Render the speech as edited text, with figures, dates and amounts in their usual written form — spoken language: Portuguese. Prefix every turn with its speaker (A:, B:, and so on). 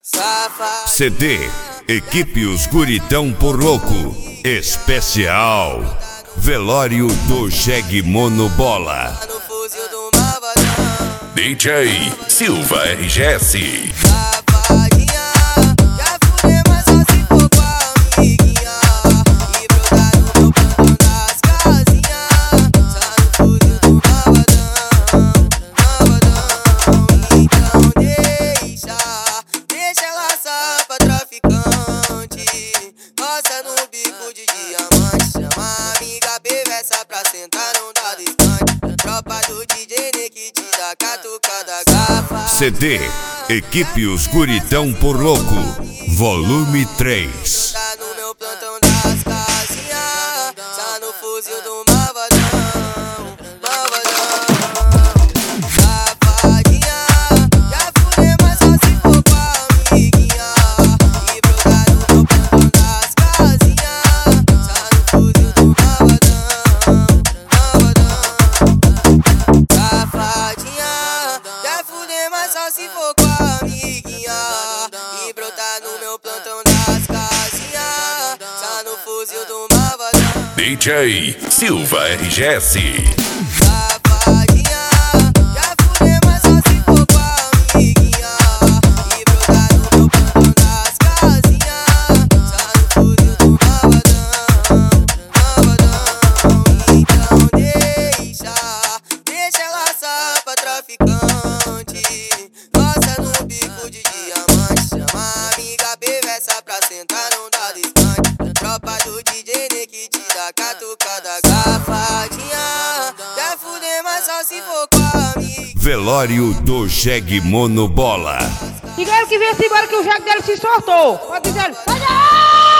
A: CD Equipe Os Guritão por Louco. Especial Velório do Jegue Monobola.
B: DJ Silva RGS.
A: CD Equipe Os Guritão por Louco, Volume 3.
C: Tá no meu plantão das casinhas, tá no fuzil do malvadão, safadinha, já fudeu, mas só se for com a amiguinha. E brotar no meu plantão das casinhas, tá no fuzil do malvadão, safadinha, já fudeu, mas só se for com a amiguinha. E brotar no meu plantão das casinhas, tá no fuzil do malvadão.
B: DJ Silva RGS.
C: Safadinha, já fudeu, mas só se for com a amiguinha. E brotar no meu plantão das casinhas, tá no fuzil do malvadão. Então deixa ela só pra traficante. Gosta no bico de diamante, chama a amiga perversa pra sentar, não dá descante. Tropa do DJ que te dá catucada. Safadinha, já fudeu, mas só se for com a amiga.
A: Velório do Jegue Monobola.
D: Diga ele que vem embora que o jegue dele se soltou. Pode dizer, sai daí!